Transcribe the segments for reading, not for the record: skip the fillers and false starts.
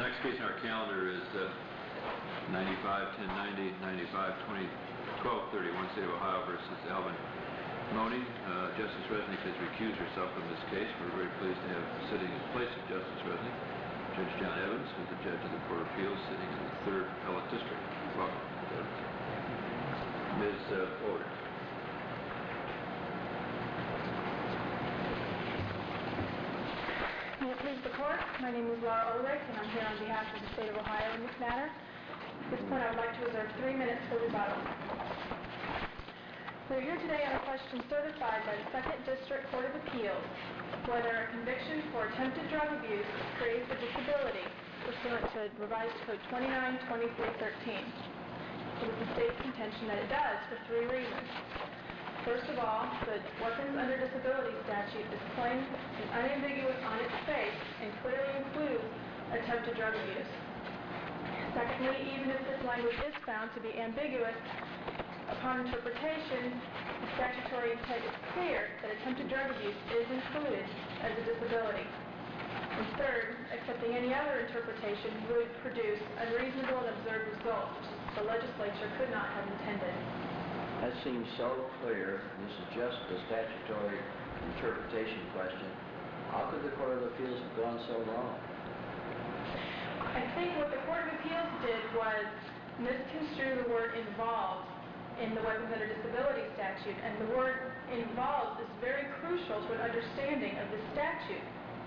next case on our calendar is 95-1090, 95-1231, State of Ohio versus Alvin Mooney. Justice Resnick has recused herself from this case. We're very pleased to have sitting in place of Justice Resnick Judge John Evans, who's the judge of the Court of Appeals, sitting in the 3rd Appellate District. Welcome, Judge. Ms. Ulrich. May it please the Court, my name is Laura Ulrich, and I'm here on behalf of the State of Ohio in this matter. At this point, I would like to reserve 3 minutes for rebuttal. We're here today on a question certified by the 2nd District Court of Appeals, whether a conviction for attempted drug abuse creates a disability pursuant to Revised Code 29-2313. It is the State's contention that it does for 3 reasons. First of all, the Weapons Under Disability statute is plain and unambiguous on its face and clearly includes attempted drug abuse. Secondly, even if this language is found to be ambiguous, upon interpretation, the statutory intent is clear that attempted drug abuse is included as a disability. And third, accepting any other interpretation would produce unreasonable and absurd results the legislature could not have intended. That seems so clear. This is just a statutory interpretation question. How could the Court of Appeals have gone so wrong? I think what the Court of Appeals did was misconstrue the word involved in the Weapons Under Disability statute, and the word involved is very crucial to an understanding of the statute.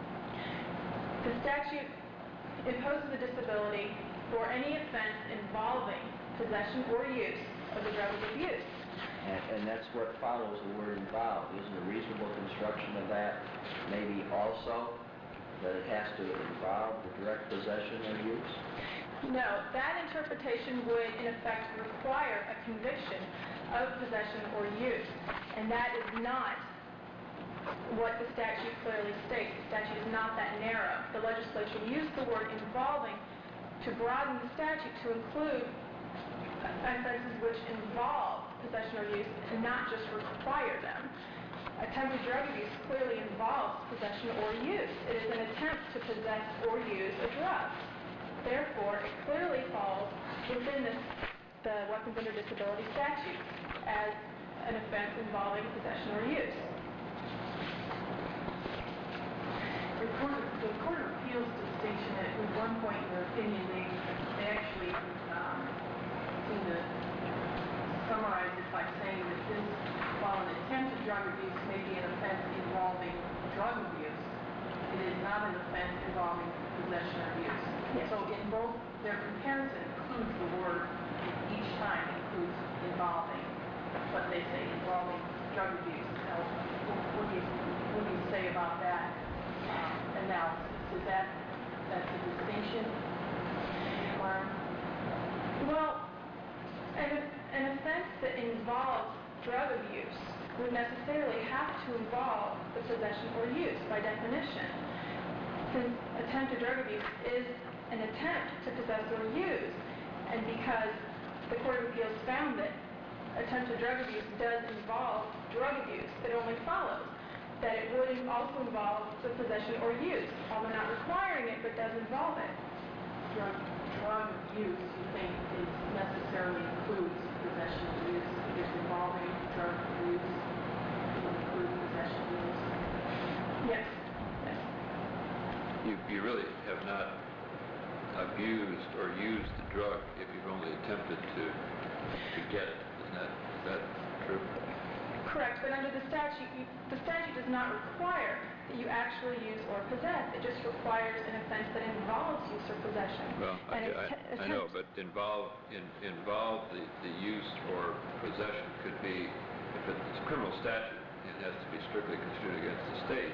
The statute imposes a disability for any offense involving possession or use of the drug of abuse. And that's what follows the word involved. Isn't a reasonable construction of that maybe also that it has to involve the direct possession or use? No, that interpretation would in effect require a conviction of possession or use, and that is not what the statute clearly states. The statute is not that narrow. The legislature used the word involving to broaden the statute to include offenses which involve possession or use and not just require them. Attempted drug abuse clearly involves possession or use. It is an attempt to possess or use a drug. Therefore, it clearly falls within the Weapons Under Disability statute as an offense involving possession or use. The Court of Appeals distinction at one point in their opinion, they actually seem to summarize it by saying that this, while an attempted drug abuse may be an offense involving drug abuse, it is not an offense involving possession or use. Yes. So in both, their comparison includes the word, each time includes involving, but they say involving drug abuse. Now, what do you say about that analysis? Is that's a distinction? Well, an offense that involves drug abuse would necessarily have to involve the possession or use by definition. Since attempted drug abuse is an attempt to possess or use, and because the Court of Appeals found that attempted drug abuse does involve drug abuse, it only follows that it would also involve the possession or use, although not requiring it, but does involve it. Drug use, you think, necessarily includes possession or use? If involving drug use would include possession or use? Yes. You really have not abused or used the drug if you've only attempted to get it. Is that true? Correct, but under the statute does not require that you actually use or possess. It just requires an offense that involves use or possession. Well, I know, but involve the use or possession could be, if it's a criminal statute, it has to be strictly construed against the state.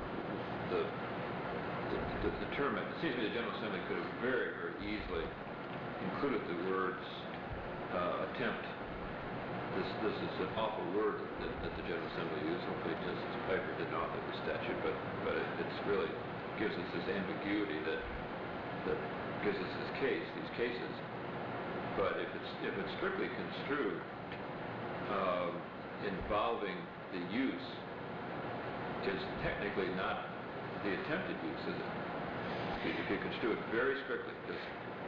The term, it seems to me the General Assembly could have very, very easily included the words attempt. This is an awful word that the General Assembly used. Hopefully Justice Piper didn't author the statute, but it's really gives us this ambiguity that gives us these cases. But if it's strictly construed involving the use, is technically not the attempted use, is it? if you construe it very strictly, just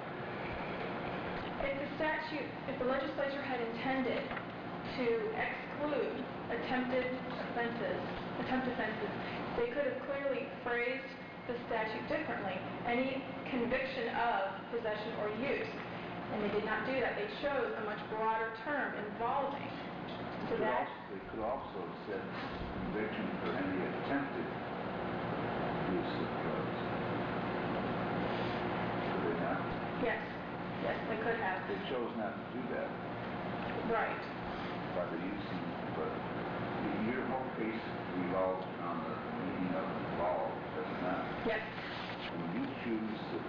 If the legislature had intended to exclude attempt offenses, they could have clearly phrased the statute differently. Any conviction of possession or use. And they did not do that. They chose a much broader term involving. So that They could also have said conviction for any attempted use of drugs. Could they not? yes, they could have. They chose not to do that Right. by the using, but your whole case revolves around the meaning of involved, does it not? Yes. When you choose to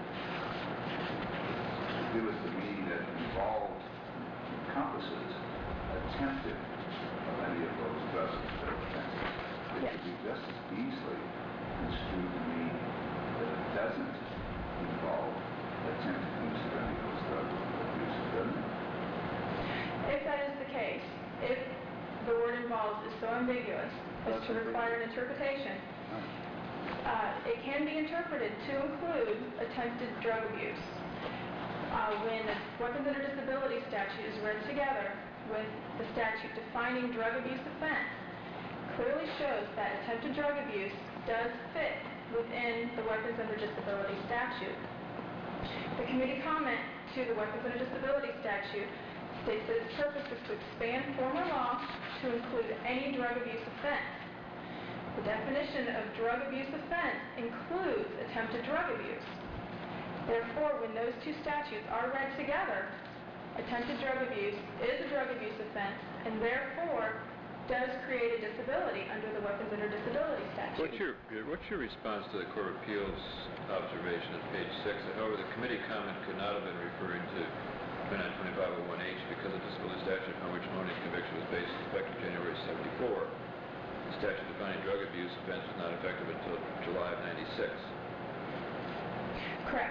give us the meaning that involved encompasses attempted of any of those drugs or offenses, it Yes. could be just as easily construed to mean that it doesn't involve attempted use of any of those drugs or abuses, doesn't it? If that is the case, if the word involved is so ambiguous as to require an interpretation, it can be interpreted to include attempted drug abuse. When the Weapons Under Disability statute is read together with the statute defining drug abuse offense, clearly shows that attempted drug abuse does fit within the Weapons Under Disability statute. The committee comment to the Weapons Under Disability statute states that its purpose is to expand former law to include any drug abuse offense. The definition of drug abuse offense includes attempted drug abuse. Therefore, when those two statutes are read together, attempted drug abuse is a drug abuse offense and therefore does create a disability under the Weapons Under Disability statute. what's your response to the Court of Appeals observation on page 6? However, the committee comment could not have been referring to 292501H because the disability statute upon which Mahoney's conviction was based is effective January 74. The statute defining drug abuse offense was not effective until July of 96. Correct.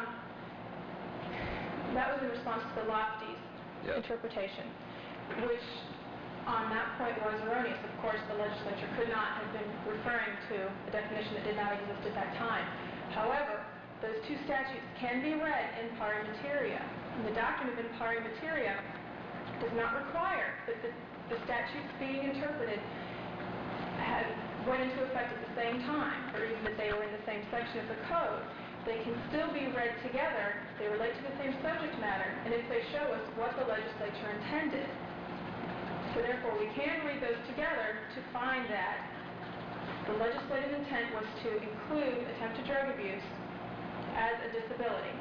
That was in response to the Lofty's interpretation, which on that point was erroneous. Of course, the legislature could not have been referring to a definition that did not exist at that time. However, those two statutes can be read in pari materia. And the doctrine of in pari materia does not require that the statutes being interpreted went into effect at the same time, or even that they were in the same section of the code. They can still be read together, they relate to the same subject matter, and if they show us what the legislature intended. So therefore, we can read those together to find that the legislative intent was to include attempted drug abuse as a disability.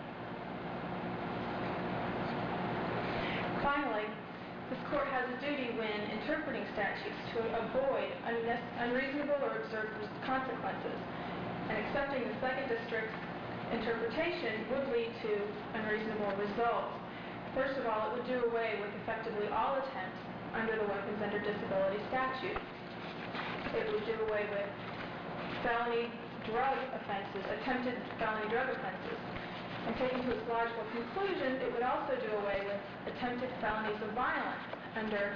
Finally, this court has a duty when interpreting statutes to avoid unreasonable or absurd consequences. And accepting the second district's interpretation would lead to unreasonable results. First of all, it would do away with effectively all attempts under the Weapons Under Disability statute. It would do away with felony drug offenses, attempted felony drug offenses. And taken to its logical conclusion, it would also do away with attempted felonies of violence under,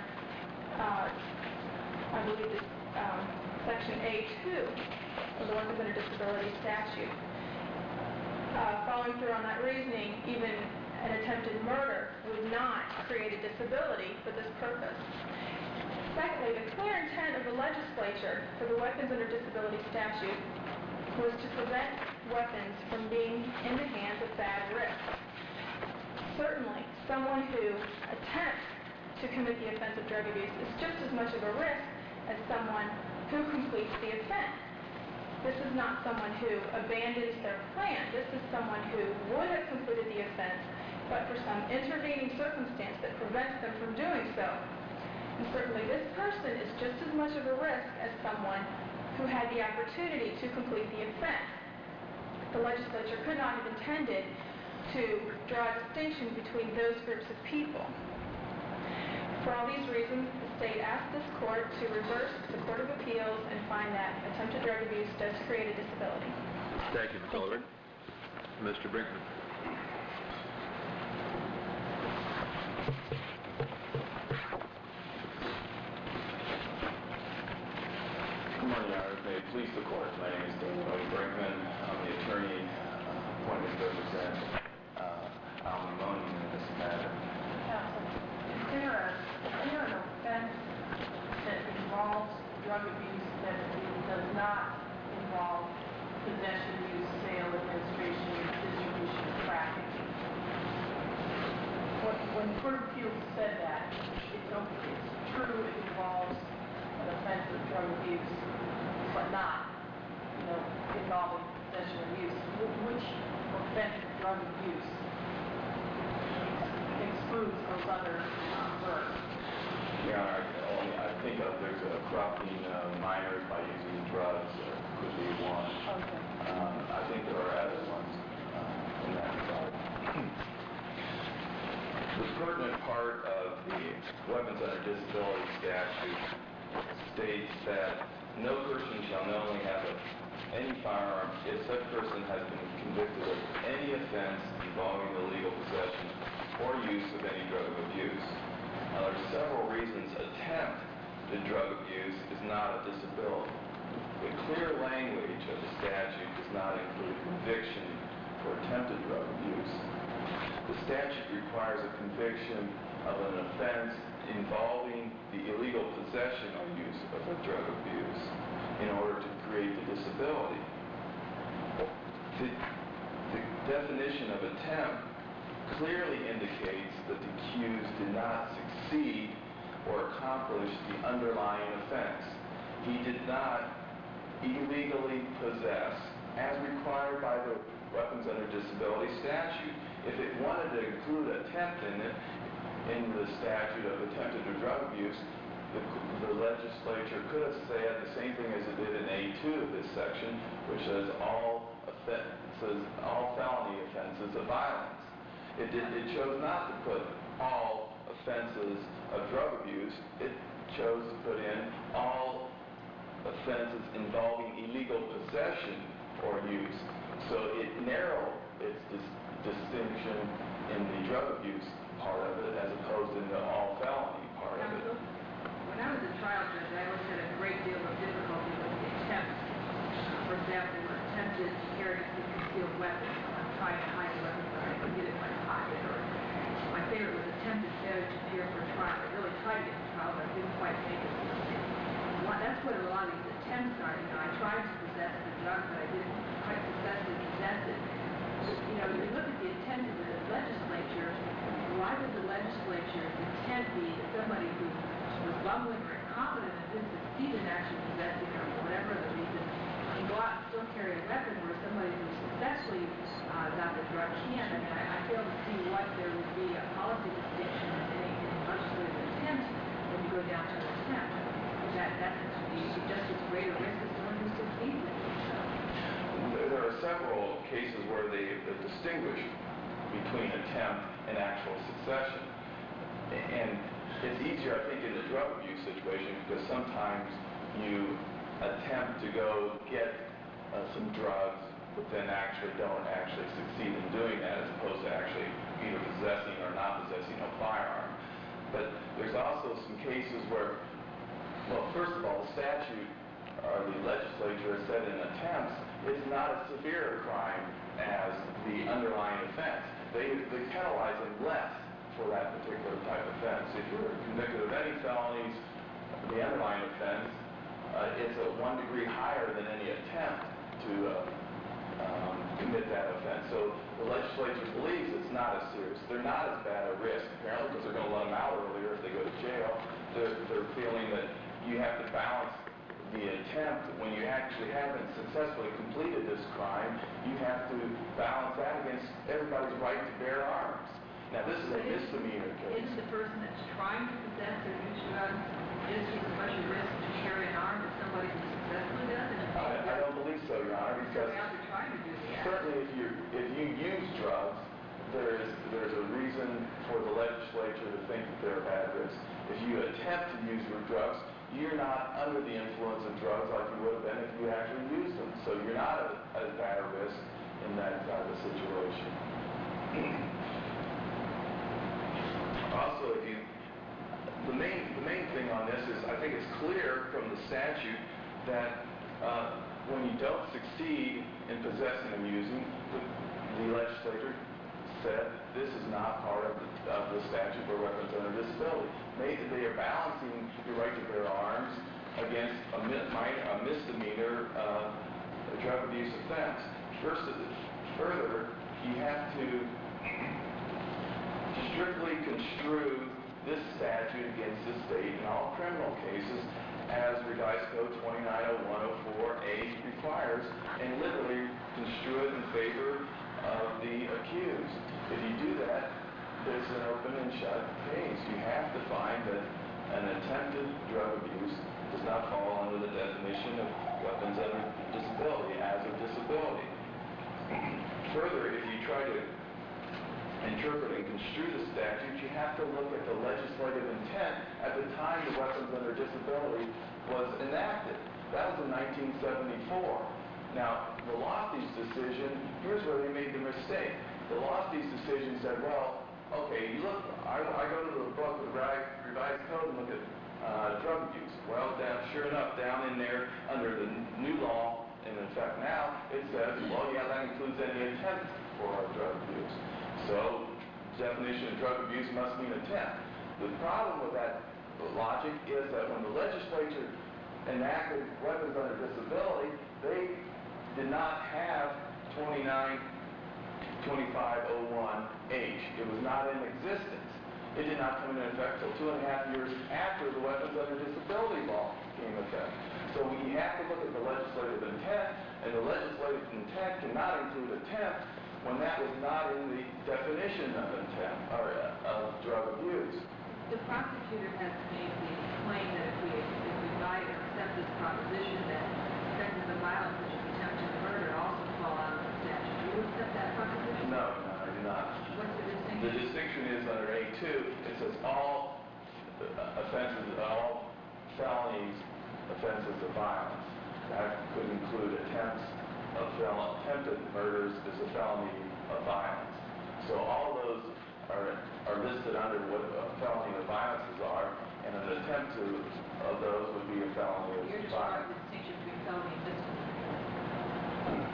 I believe it's Section A2 of the Weapons Under Disability statute. Following through on that reasoning, even an attempted murder would not create a disability for this purpose. Secondly, the clear intent of the legislature for the Weapons Under Disability statute was to prevent weapons from being in the hands of bad risks. Certainly, someone who attempts to commit the offense of drug abuse is just as much of a risk as someone who completes the offense. This is not someone who abandons their plan. This is someone who would have completed the offense, but for some intervening circumstance that prevents them from doing so. And certainly this person is just as much of a risk as someone who had the opportunity to complete the offense. The legislature could not have intended to draw a distinction between those groups of people. For all these reasons, the state asked this court to reverse the Court of Appeals and find that attempted drug abuse does create a disability. Thank you, Ms. Aldred. Mr. Brinkman. Good morning, Your Honor. May it please the Court. My name is Daniel Brinkman. I'm the attorney appointment to represent Alvin Monian in this matter. Counsel, is there an offense that involves drug abuse that does not involve possession, use, sale, administration, distribution, trafficking? When the Court of Appeals said that, it's true it involves an offense of drug abuse, but not, involving possession or use. Which offense of drug abuse excludes those other verbs? Your Honor, I think there's a corrupting minors by using drugs could be one. Okay. I think there are other ones in that regard. The pertinent part of the Weapons Under Disability statute states that no person shall knowingly have any firearm if such person has been convicted of any offense involving the legal possession or use of any drug of abuse. Now, there are several reasons attempt to drug abuse is not a disability. The clear language of the statute does not include conviction for attempted drug abuse. The statute requires a conviction of an offense involving the illegal possession or use of a drug abuse in order to create the disability. The definition of attempt clearly indicates that the accused did not succeed or accomplish the underlying offense. He did not illegally possess, as required by the Weapons Under Disability statute. If it wanted to include attempt in it, in the statute of attempted drug abuse, the legislature could have said the same thing as it did in A2 of this section, which says all felony offenses of violence. It chose not to put all offenses of drug abuse. It chose to put in all offenses involving illegal possession or use. So it narrowed its distinction in the drug abuse part of it as opposed to the all felony part of it. When I was a trial judge, I always had a great deal of difficulty with the attempts. For example, attempted to carry a concealed weapon. I'm trying to hide a weapon, but I could get it in my pocket. Or my favorite was attempted failure to appear for trial. I really tried to get to trial, but I didn't quite make it. That's what a lot of these attempts are. I tried to possess the drug, but I didn't quite successfully possess it. You look at the intent of the legislature. Why would the legislature's intent be that somebody who was bumbling or incompetent and didn't succeed in actually possessing it, or for whatever the reason, can go out and still carry a weapon, where somebody who successfully got the drug can't? I fail to see what there would be a policy distinction in any legislative intent when you go down to an attempt. That suggests a greater risk of someone who succeeds in doing so. There are several cases where they distinguish between attempt and actual succession. And it's easier, I think, in the drug abuse situation because sometimes you attempt to go get some drugs, but then don't actually succeed in doing that, as opposed to actually either possessing or not possessing a firearm. But there's also some cases where, well, first of all, the statute or the legislature has said in attempts is not as severe a crime as the underlying offense. They penalize them less for that particular type of offense. If you're convicted of any felonies, the underlying offense, it's a 1 degree higher than any attempt to commit that offense. So the legislature believes it's not as serious. They're not as bad a risk, apparently, because they're going to let them out earlier if they go to jail. They're feeling that you have to balance the attempt. When you actually haven't successfully completed this crime, you have to balance that against everybody's right to bear arms. Now, this is a misdemeanor case. Isn't the person that's trying to possess or use drugs just as much a risk to carry an arm as somebody who successfully does it? I don't believe so, Your Honor, because certainly if you use drugs, there's a reason for the legislature to think that they're a bad risk. If you attempt to use your drugs, you're not under the influence of drugs like you would have been if you actually used them. So you're not as bad a risk in that type of situation. Also, the main thing on this is I think it's clear from the statute that when you don't succeed in possessing and using, the legislature said this is not part of the statute for weapons under disability. They are balancing the right to bear arms against a misdemeanor drug abuse offense. Further, you have to strictly construe this statute against the state in all criminal cases as Revised Code 290104A requires, and literally construe it in favor of the accused. If you do that, there's an open and shut case. You have to find that an attempted drug abuse does not fall under the definition of weapons under disability as a disability. Further, if you try to interpret and construe the statute, you have to look at the legislative intent at the time the weapons under disability was enacted. That was in 1974. Now, the Lofty's decision, here's where they made the mistake. The Lofty's decision said, well, okay, you look, I go to the book of the Revised Code and look at drug abuse. Well, sure enough, down in there, under the new law, and in fact now, it says, well, yeah, that includes any attempt for drug abuse. So, definition of drug abuse must mean attempt. The problem with that logic is that when the legislature enacted weapons under disability, they did not have 292501H. It was not in existence. It did not come into effect until 2.5 years after the weapons under disability law came into effect. So you have to look at the legislative intent, and the legislative intent cannot include attempt when that was not in the definition of intent, or of drug abuse. The prosecutor has made the claim that if we buy or accept this proposition that offenses of violence such as attempted murder also fall out of the statute. Do you accept that proposition? No, I do not. What's the distinction? The distinction is under A2, it says all offenses, all felonies, offenses of violence. That could include attempted murders is a felony of violence. So all those are listed under what a felony of violences are, and an attempt of those would be a felony of violence. You're just drawing the distinction between felony and misdemeanor.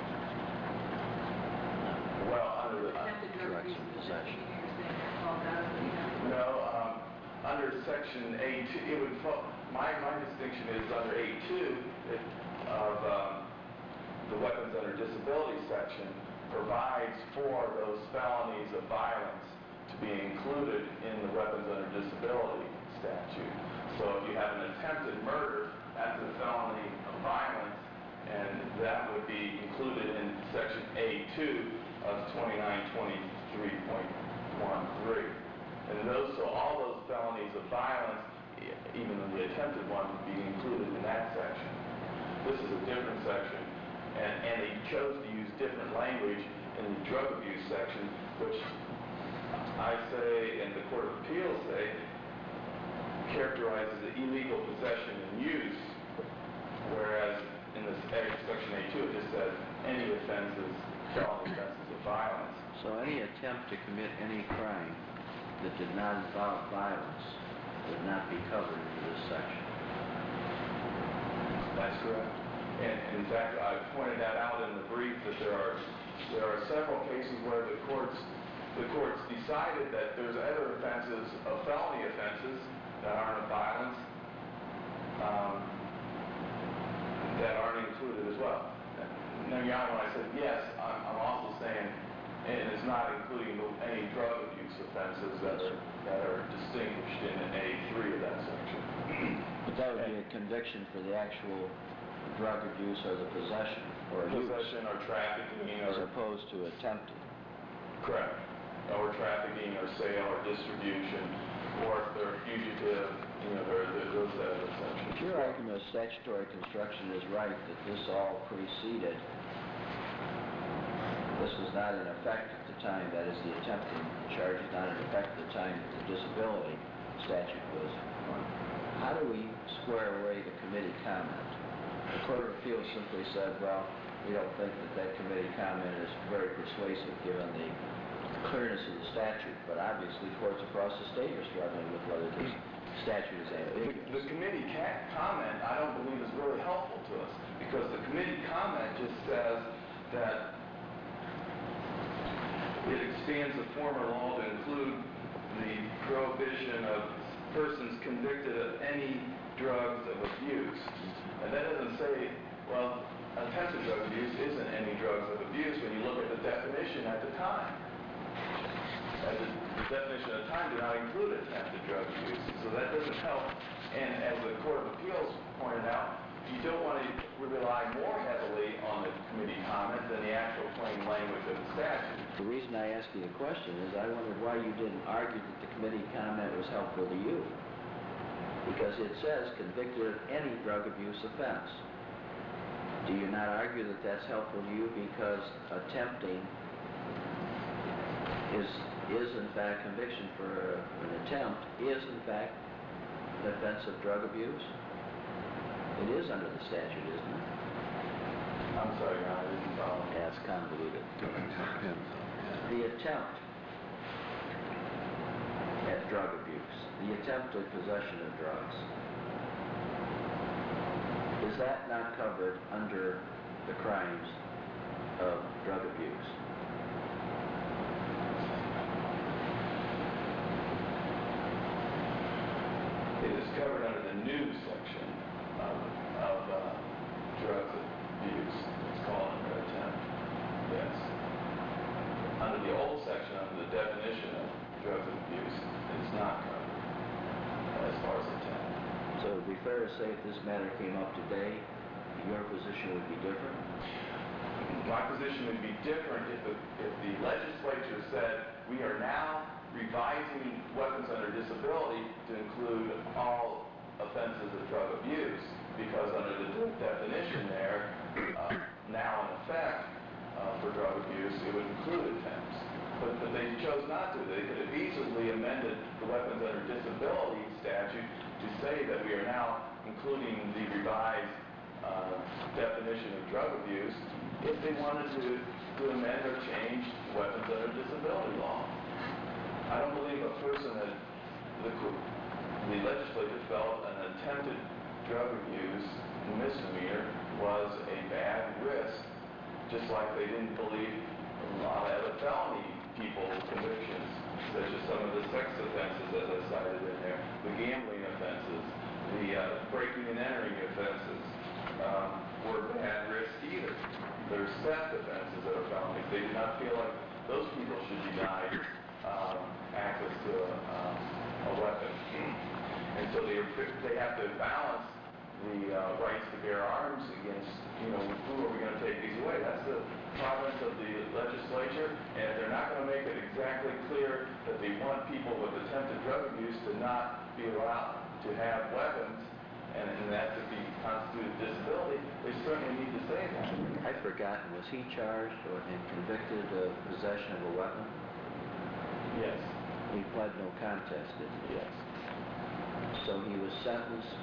Well, under the... Attempted drug abuse and possession. You're saying that falls out of the... No, under Section A2, it would fall... My distinction is under A2 of the Weapons Under Disability section provides for those felonies of violence to be included in the Weapons Under Disability statute. So if you have an attempted murder, that's a felony of violence, and that would be included in Section A2 of 2923.13. And so all those felonies of violence, even the attempted one, would be included in that section. This is a different section, and they chose to use different language in the drug abuse section, which I say, and the Court of Appeals say, characterizes the illegal possession and use, whereas in this Section A2 it just says any offenses, felony offenses of violence. So any attempt to commit any crime that did not involve violence would not be covered in this section. That's correct. And in fact, I pointed that out in the brief that there are several cases where the courts decided that there's other offenses, felony offenses that aren't of violence, that aren't included as well. Now, Your Honor, when I said yes, I'm also saying, and it's not including any drug abuse offenses that are distinguished in A3 of that section. But that would be a conviction for the actual drug abuse or the possession or possession or trafficking, as opposed to attempted. Correct. Or trafficking or sale or distribution, or if they're fugitive, those other sections. If your argument of statutory construction is right, that this all preceded, this was not in effect at the time, that is, the attempted charge is not in effect at the time that the disability statute was on. How do we square away the committee comment? The Court of Appeals simply said, well, we don't think that committee comment is very persuasive given the clearness of the statute, but obviously courts across the state are struggling with whether this statute is ambiguous. The committee comment, I don't believe, is really helpful to us, because the committee comment just says that It expands the former law to include the prohibition of persons convicted of any drugs of abuse. And that doesn't say, well, attempted drug abuse isn't any drugs of abuse when you look at the definition at the time. And the definition at the time did not include attempted drug abuse, so that doesn't help. And as the Court of Appeals pointed out, you don't want to rely more heavily on the committee comment than the actual plain language of the statute. The reason I asked you the question is I wondered why you didn't argue that the committee comment was helpful to you. Because it says convicted of any drug abuse offense. Do you not argue that that's helpful to you because attempting is in fact conviction for an attempt is in fact an offense of drug abuse? It is under the statute, isn't it? I'm sorry, Your Honor, I didn't follow. That's convoluted. The attempt at drug abuse, the attempted possession of drugs, is that not covered under the crimes of drug abuse? It is covered under the new section of drugs abuse. It's called under attempt. Yes. Under the old section, under the definition of drugs of abuse, it's not covered as far as attempt. So it would be fair to say if this matter came up today, your position would be different? My position would be different if the legislature said we are now revising weapons under disability to include all offenses of drug abuse, because under the definition there, now in effect for drug abuse, it would include attempts. But they chose not to. They could have easily amended the weapons under disability statute to say that we are now including the revised definition of drug abuse if they wanted to amend or change weapons under disability law. I don't believe a person that the legislature felt an attempted drug abuse misdemeanor was a bad risk, just like they didn't believe a lot of other felony people's convictions, such as some of the sex offenses as I cited in there, the gambling offenses, the breaking and entering offenses were bad risk either. There's theft offenses that are felonies. They did not feel like those people should be denied access to a weapon. And so they have to balance the rights to bear arms against, who are we going to take these away? That's the province of the legislature, and if they're not going to make it exactly clear that they want people with attempted drug abuse to not be allowed to have weapons, and that to be constituted disability, they certainly need to say that. I've forgotten, was he charged and convicted of possession of a weapon? Yes. He pled no contest, didn't he? Yes. So he was sentenced.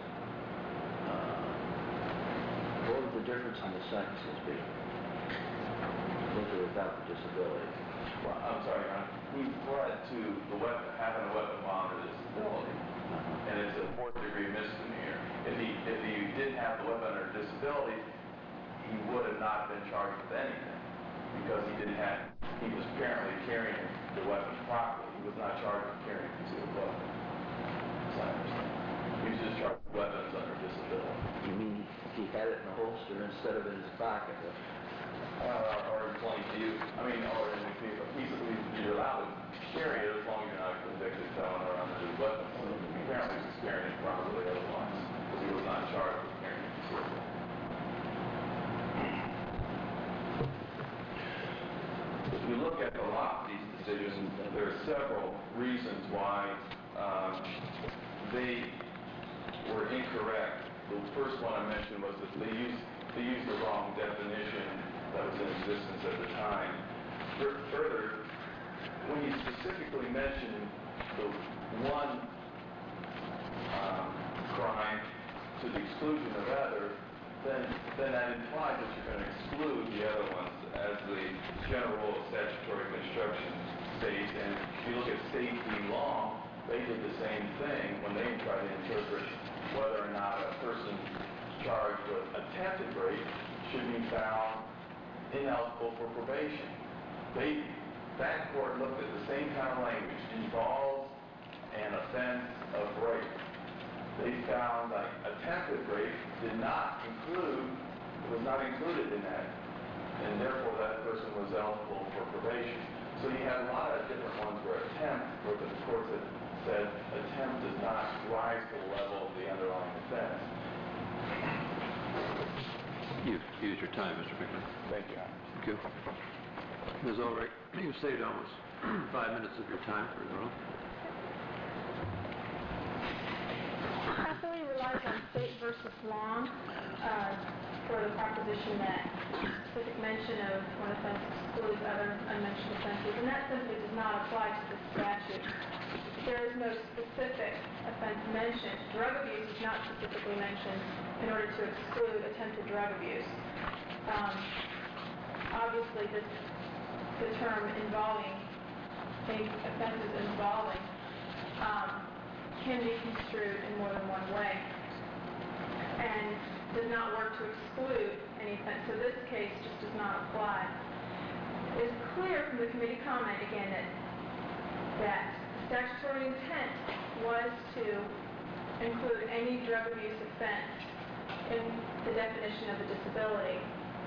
What would the difference in the sentences be? With or without the disability? Well, I'm sorry, Your Honor. He pled to the weapon, having a weapon while under disability, and it's a fourth-degree misdemeanor. If he didn't have the weapon under disability, he would have not been charged with anything, because he was apparently carrying the weapon properly. He was not charged with carrying a concealed weapon, as I understand. He was just charged with weapons under disability. You mean he had it in a holster instead of in his pocket? Or in plain view. Or in a piece of, you're allowed to carry it as long as you're not a convicted felon or under the weapon. Apparently he was carrying it properly otherwise, because he was not charged with carrying a concealed weapon. If you look at a lot of these decisions, there are several reasons why they were incorrect. The first one I mentioned was that they used the wrong definition that was in existence at the time. Further, when you specifically mention the one crime to the exclusion of other, then that implies that you're going to exclude the other ones, as the general rule of statutory construction states. And if you look at State v. Long, they did the same thing when they tried to interpret whether or not a person charged with attempted rape should be found ineligible for probation. They that court looked at the same kind of language, involves an offense of rape. They found that attempted rape was not included in that, and therefore that person was eligible for probation. So you had a lot of different ones where the courts had said attempt does not rise to the level of the underlying offense. You've used your time, Mr. Pickman. Thank you. Thank you. Ms. Ulrich, you've saved almost 5 minutes of your time for the Hathaway relies on State versus Long for the proposition that specific mention of one offense excludes other unmentioned offenses, and that simply does not apply to the statute. There is no specific offense mentioned. Drug abuse is not specifically mentioned in order to exclude attempted drug abuse. Obviously, the term involving, any offenses involving, can be construed in more than one way and does not work to exclude any offense. So this case just does not apply. It is clear from the committee comment, again, that statutory intent was to include any drug abuse offense in the definition of a disability.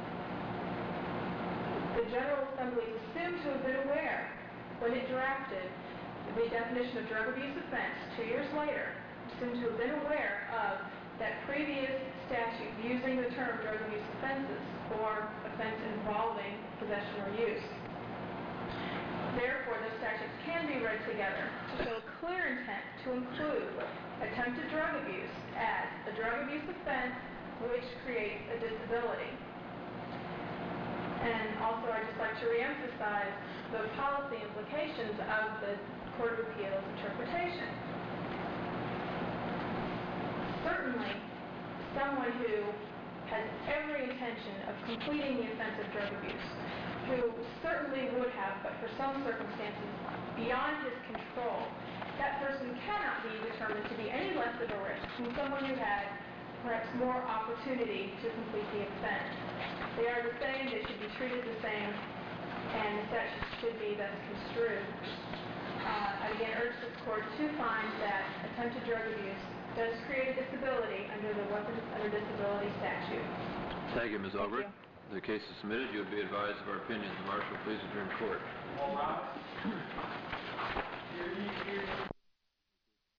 The General Assembly is assumed to have been aware when it drafted the definition of drug abuse offense 2 years later, assumed to have been aware of that previous statute using the term drug abuse offenses or offense involving possession or use. Therefore, those statutes can be read together to show a clear intent to include attempted drug abuse as a drug abuse offense which creates a disability. And also, I'd just like to reemphasize the policy implications of the Court of Appeals interpretation. Certainly, someone who has every intention of completing the offense of drug abuse, who certainly would have, but for some circumstances beyond his control, that person cannot be determined to be any less of a risk than someone who had perhaps more opportunity to complete the offense. They are the same, they should be treated the same, and the statute should be thus construed. I again urge this court to find that attempted drug abuse does create a disability under the Weapons Under Disability statute. Thank you, Ms. Ulrich. The case is submitted. You will be advised of our opinions. The Marshal, please adjourn court. All rise.